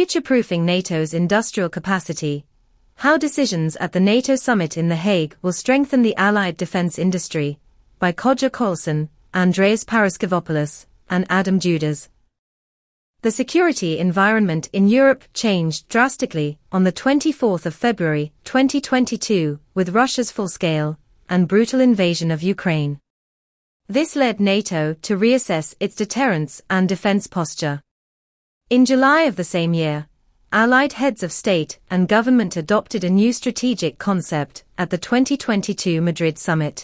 Future-proofing NATO's industrial capacity. How decisions at the NATO summit in The Hague will strengthen the Allied defense industry, by Kodja Kolson, Andreas Paraskevopoulos, and Adam Judas. The security environment in Europe changed drastically on the 24th of February 2022 with Russia's full-scale and brutal invasion of Ukraine. This led NATO to reassess its deterrence and defense posture. In July of the same year, Allied heads of state and government adopted a new strategic concept at the 2022 Madrid summit.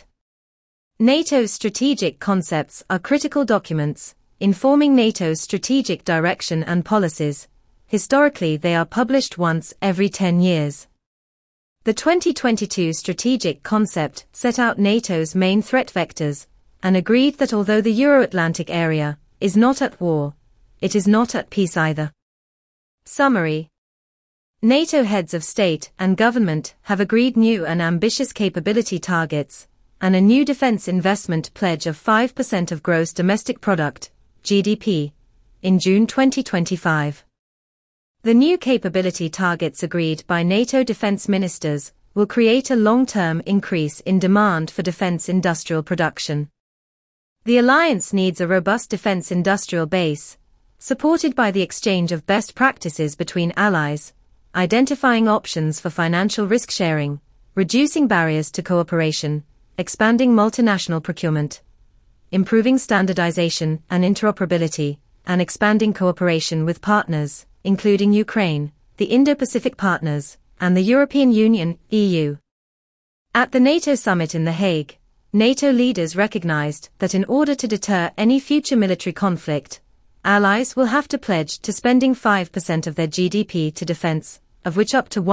NATO's strategic concepts are critical documents, informing NATO's strategic direction and policies. Historically, they are published once every 10 years. The 2022 strategic concept set out NATO's main threat vectors, and agreed that although the Euro-Atlantic area is not at war, it is not at peace either. Summary. NATO heads of state and government have agreed new and ambitious capability targets, and a new defense investment pledge of 5% of gross domestic product, GDP, in June 2025. The new capability targets agreed by NATO defense ministers will create a long-term increase in demand for defense industrial production. The alliance needs a robust defense industrial base, supported by the exchange of best practices between allies, identifying options for financial risk sharing, reducing barriers to cooperation, expanding multinational procurement, improving standardization and interoperability, and expanding cooperation with partners, including Ukraine, the Indo-Pacific partners, and the European Union, EU. At the NATO summit in The Hague, NATO leaders recognized that in order to deter any future military conflict, allies will have to pledge to spending 5% of their GDP to defense, of which up to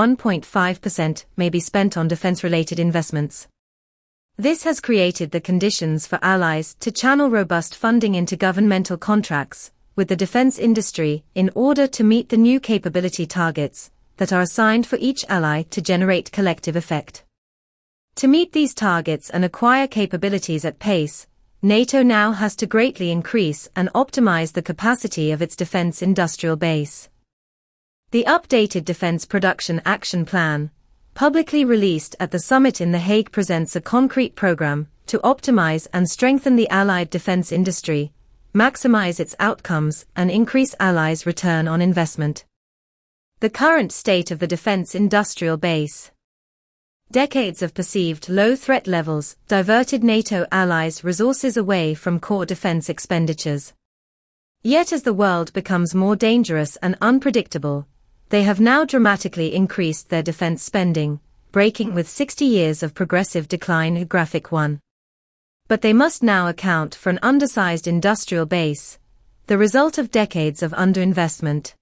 1.5% may be spent on defense-related investments. This has created the conditions for allies to channel robust funding into governmental contracts with the defense industry in order to meet the new capability targets that are assigned for each ally to generate collective effect. To meet these targets and acquire capabilities at pace, NATO now has to greatly increase and optimize the capacity of its defense industrial base. The updated Defense Production Action Plan, publicly released at the summit in The Hague, presents a concrete program to optimize and strengthen the Allied defense industry, maximize its outcomes, and increase allies' return on investment. The current state of the defense industrial base. Decades of perceived low threat levels diverted NATO allies' resources away from core defense expenditures. Yet as the world becomes more dangerous and unpredictable, they have now dramatically increased their defense spending, breaking with 60 years of progressive decline. Graphic 1. But they must now account for an undersized industrial base, the result of decades of underinvestment.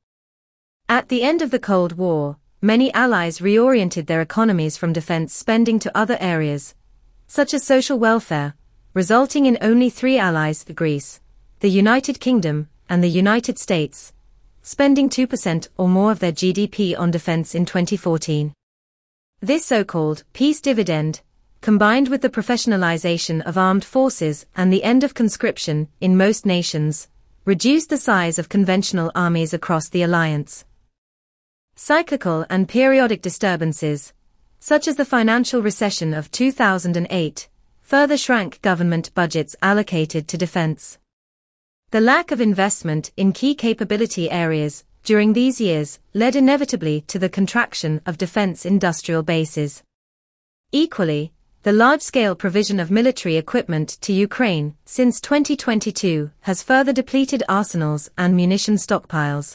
At the end of the Cold War, many allies reoriented their economies from defense spending to other areas, such as social welfare, resulting in only 3 allies, Greece, the United Kingdom, and the United States, spending 2% or more of their GDP on defense in 2014. This so-called peace dividend, combined with the professionalization of armed forces and the end of conscription in most nations, reduced the size of conventional armies across the alliance. Cyclical and periodic disturbances, such as the financial recession of 2008, further shrank government budgets allocated to defense. The lack of investment in key capability areas during these years led inevitably to the contraction of defense industrial bases. Equally, the large-scale provision of military equipment to Ukraine since 2022 has further depleted arsenals and munition stockpiles.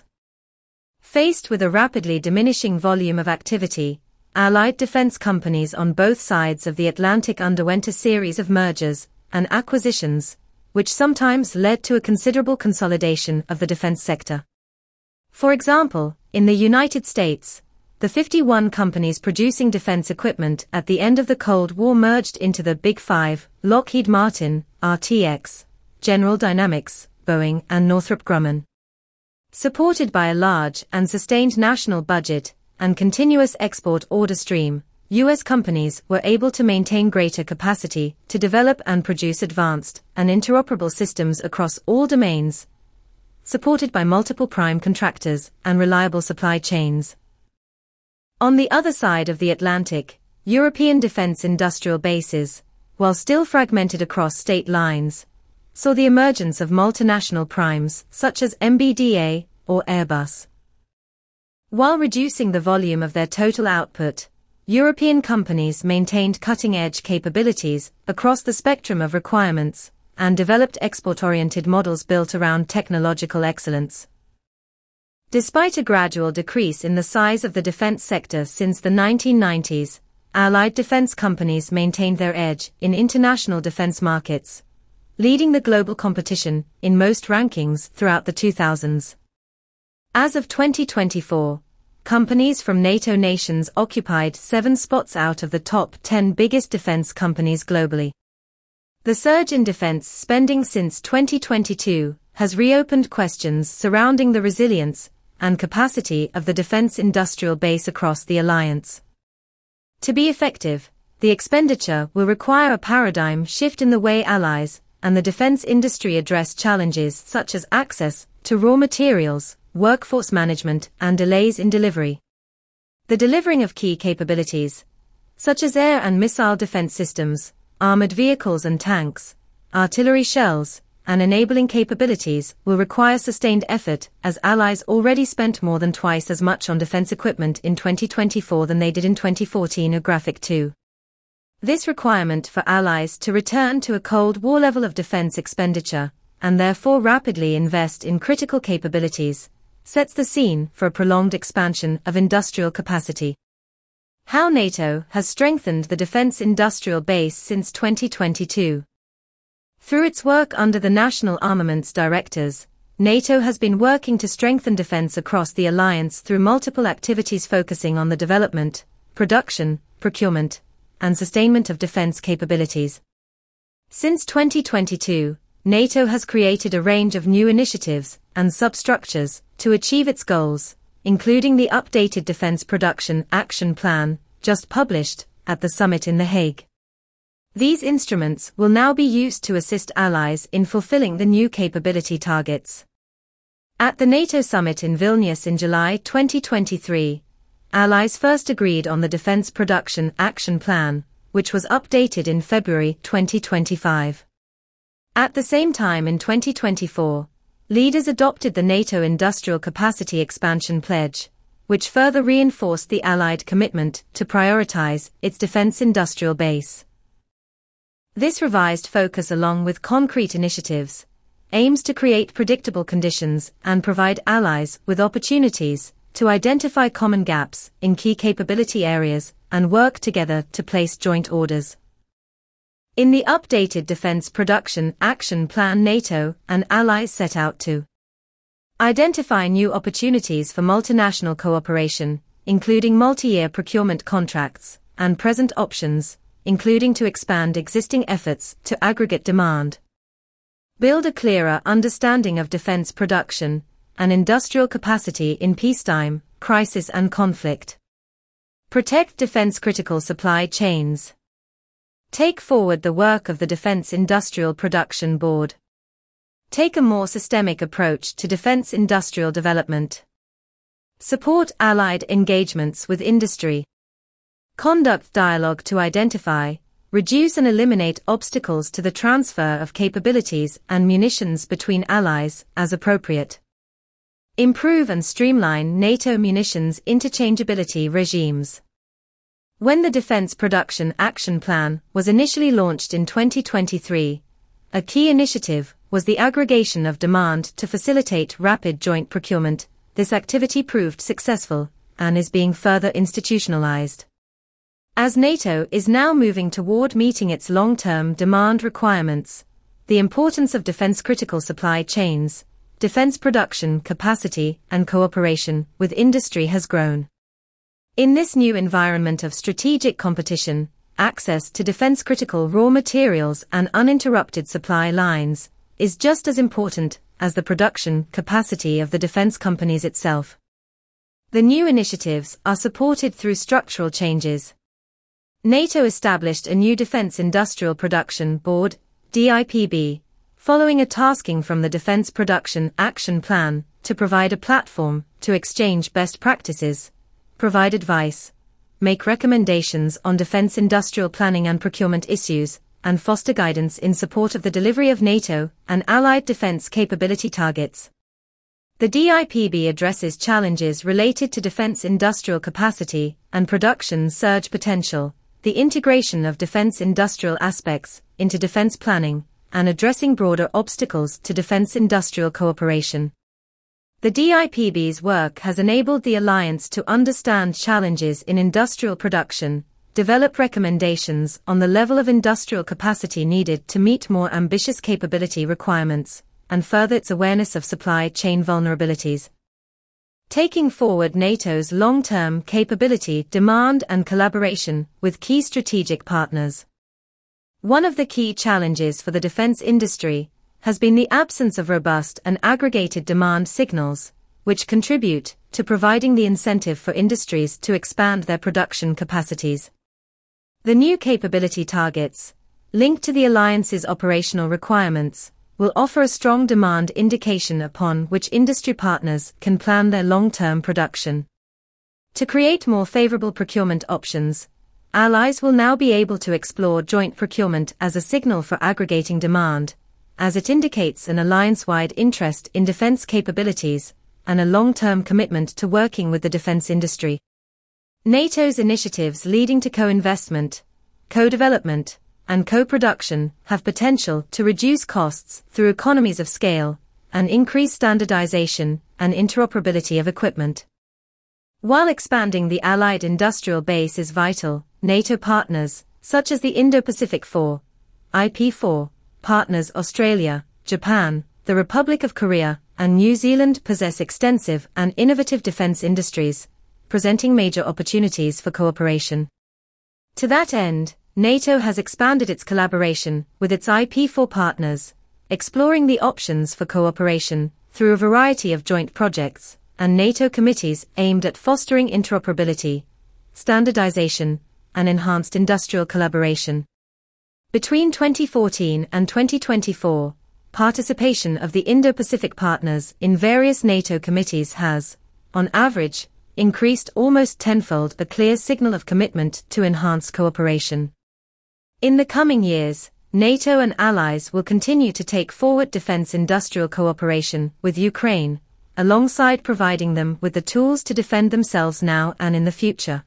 Faced with a rapidly diminishing volume of activity, Allied defense companies on both sides of the Atlantic underwent a series of mergers and acquisitions, which sometimes led to a considerable consolidation of the defense sector. For example, in the United States, the 51 companies producing defense equipment at the end of the Cold War merged into the Big Five: Lockheed Martin, RTX, General Dynamics, Boeing, and Northrop Grumman. Supported by a large and sustained national budget and continuous export order stream, U.S. companies were able to maintain greater capacity to develop and produce advanced and interoperable systems across all domains, supported by multiple prime contractors and reliable supply chains. On the other side of the Atlantic, European defense industrial bases, while still fragmented across state lines, saw the emergence of multinational primes such as MBDA or Airbus. While reducing the volume of their total output, European companies maintained cutting-edge capabilities across the spectrum of requirements and developed export-oriented models built around technological excellence. Despite a gradual decrease in the size of the defense sector since the 1990s, Allied defense companies maintained their edge in international defense markets, leading the global competition in most rankings throughout the 2000s. As of 2024, companies from NATO nations occupied 7 spots out of the top 10 biggest defense companies globally. The surge in defense spending since 2022 has reopened questions surrounding the resilience and capacity of the defense industrial base across the alliance. To be effective, the expenditure will require a paradigm shift in the way allies and the defense industry address challenges such as access to raw materials, workforce management, and delays in delivery. The delivering of key capabilities, such as air and missile defense systems, armored vehicles and tanks, artillery shells, and enabling capabilities will require sustained effort, as allies already spent more than twice as much on defense equipment in 2024 than they did in 2014 or Graphic 2. This requirement for allies to return to a Cold War level of defense expenditure, and therefore rapidly invest in critical capabilities, sets the scene for a prolonged expansion of industrial capacity. How NATO has strengthened the defense industrial base since 2022. Through its work under the National Armaments Directors, NATO has been working to strengthen defense across the alliance through multiple activities focusing on the development, production, procurement, and sustainment of defense capabilities. Since 2022, NATO has created a range of new initiatives and substructures to achieve its goals, including the updated Defense Production Action Plan, just published at the summit in The Hague. These instruments will now be used to assist allies in fulfilling the new capability targets. At the NATO summit in Vilnius in July 2023, allies first agreed on the Defense Production Action Plan, which was updated in February 2025. At the same time in 2024, leaders adopted the NATO Industrial Capacity Expansion Pledge, which further reinforced the Allied commitment to prioritize its defense industrial base. This revised focus, along with concrete initiatives, aims to create predictable conditions and provide allies with opportunities to identify common gaps in key capability areas and work together to place joint orders. In the updated Defense Production Action Plan, NATO and allies set out to identify new opportunities for multinational cooperation, including multi-year procurement contracts, and present options, including to expand existing efforts to aggregate demand. Build a clearer understanding of defense production and industrial capacity in peacetime, crisis and conflict. Protect defense critical supply chains. Take forward the work of the Defense Industrial Production Board. Take a more systemic approach to defense industrial development. Support allied engagements with industry. Conduct dialogue to identify, reduce and eliminate obstacles to the transfer of capabilities and munitions between allies as appropriate. Improve and streamline NATO munitions interchangeability regimes. When the Defense Production Action Plan was initially launched in 2023, a key initiative was the aggregation of demand to facilitate rapid joint procurement. This activity proved successful and is being further institutionalized. As NATO is now moving toward meeting its long-term demand requirements, the importance of defense-critical supply chains, defense production capacity, and cooperation with industry has grown. In this new environment of strategic competition, access to defense-critical raw materials and uninterrupted supply lines is just as important as the production capacity of the defense companies itself. The new initiatives are supported through structural changes. NATO established a new Defense Industrial Production Board, DIPB, following a tasking from the Defense Production Action Plan to provide a platform to exchange best practices, provide advice, make recommendations on defense industrial planning and procurement issues, and foster guidance in support of the delivery of NATO and allied defense capability targets. The DIPB addresses challenges related to defense industrial capacity and production surge potential, the integration of defense industrial aspects into defense planning, and addressing broader obstacles to defense industrial cooperation. The DIPB's work has enabled the Alliance to understand challenges in industrial production, develop recommendations on the level of industrial capacity needed to meet more ambitious capability requirements, and further its awareness of supply chain vulnerabilities. Taking forward NATO's long-term capability demand and collaboration with key strategic partners. One of the key challenges for the defense industry has been the absence of robust and aggregated demand signals, which contribute to providing the incentive for industries to expand their production capacities. The new capability targets, linked to the Alliance's operational requirements, will offer a strong demand indication upon which industry partners can plan their long-term production. To create more favorable procurement options, allies will now be able to explore joint procurement as a signal for aggregating demand, as it indicates an alliance-wide interest in defense capabilities and a long-term commitment to working with the defense industry. NATO's initiatives leading to co-investment, co-development, and co-production have potential to reduce costs through economies of scale and increase standardization and interoperability of equipment. While expanding the Allied industrial base is vital, NATO partners, such as the Indo-Pacific 4, IP4, partners Australia, Japan, the Republic of Korea, and New Zealand possess extensive and innovative defense industries, presenting major opportunities for cooperation. To that end, NATO has expanded its collaboration with its IP4 partners, exploring the options for cooperation through a variety of joint projects and NATO committees aimed at fostering interoperability, standardization, and enhanced industrial collaboration. Between 2014 and 2024, participation of the Indo-Pacific partners in various NATO committees has, on average, increased almost tenfold, a clear signal of commitment to enhanced cooperation. In the coming years, NATO and allies will continue to take forward defense industrial cooperation with Ukraine, alongside providing them with the tools to defend themselves now and in the future.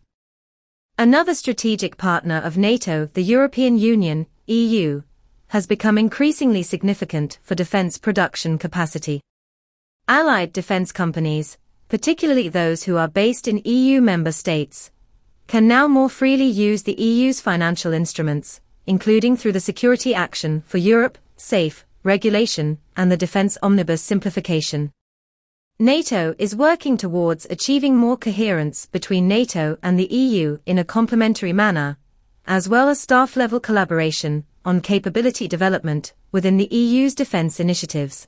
Another strategic partner of NATO, the European Union, EU, has become increasingly significant for defense production capacity. Allied defense companies, particularly those who are based in EU member states, can now more freely use the EU's financial instruments, including through the Security Action for Europe, SAFE, regulation, and the Defense Omnibus simplification. NATO is working towards achieving more coherence between NATO and the EU in a complementary manner, as well as staff-level collaboration on capability development within the EU's defense initiatives.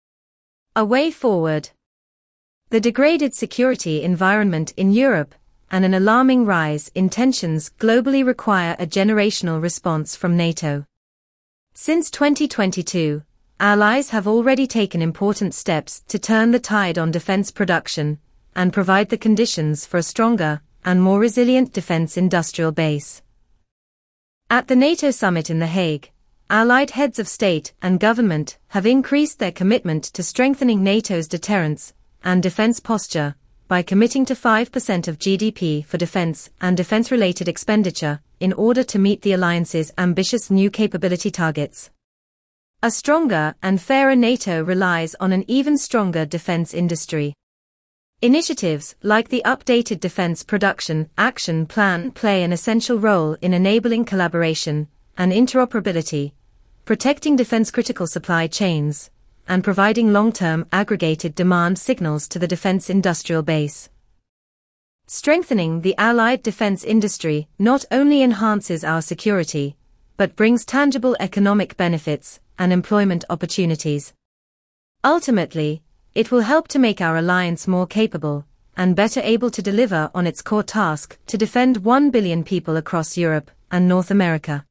A way forward. The degraded security environment in Europe and an alarming rise in tensions globally require a generational response from NATO. Since 2022, allies have already taken important steps to turn the tide on defense production and provide the conditions for a stronger and more resilient defense industrial base. At the NATO summit in The Hague, allied heads of state and government have increased their commitment to strengthening NATO's deterrence and defense posture by committing to 5% of GDP for defense and defense-related expenditure in order to meet the alliance's ambitious new capability targets. A stronger and fairer NATO relies on an even stronger defense industry. Initiatives like the updated Defense Production Action Plan play an essential role in enabling collaboration and interoperability, protecting defense-critical supply chains, and providing long-term aggregated demand signals to the defense industrial base. Strengthening the allied defense industry not only enhances our security, but brings tangible economic benefits and employment opportunities. Ultimately, it will help to make our alliance more capable and better able to deliver on its core task to defend 1 billion people across Europe and North America.